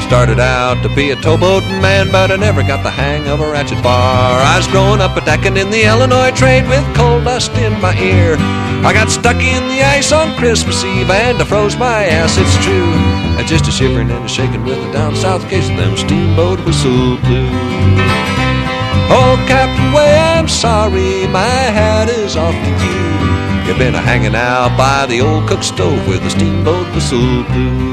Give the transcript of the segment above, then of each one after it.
started out to be a towboat man, but I never got the hang of a ratchet bar. I was growing up attacking in the Illinois trade with coal dust in my ear. I got stuck in the ice on Christmas Eve and I froze my ass, it's true. I just a shivering and a shaking with the down south case of them steamboat whistle blues. Oh, Captain Way, I'm sorry, my hat is off to you. You've been a-hanging out by the old cook stove with the steamboat whistle blues.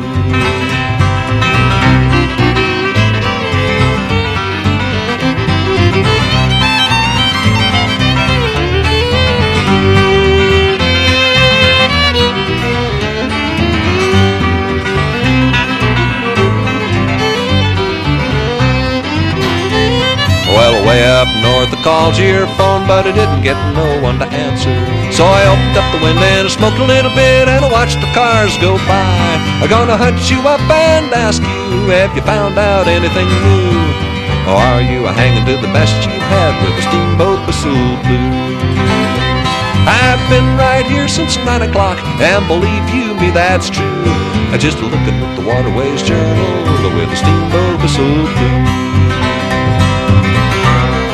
Well, way up north I called your phone, but I didn't get no one to answer. So I opened up the window and I smoked a little bit and I watched the cars go by. I'm gonna hunt you up and ask you, have you found out anything new? Or are you a-hanging to the best you've had with the steamboat whistle blues? I've been right here since 9 o'clock, and believe you me, that's true. I just looking at the Waterways Journal with the steamboat whistle blues.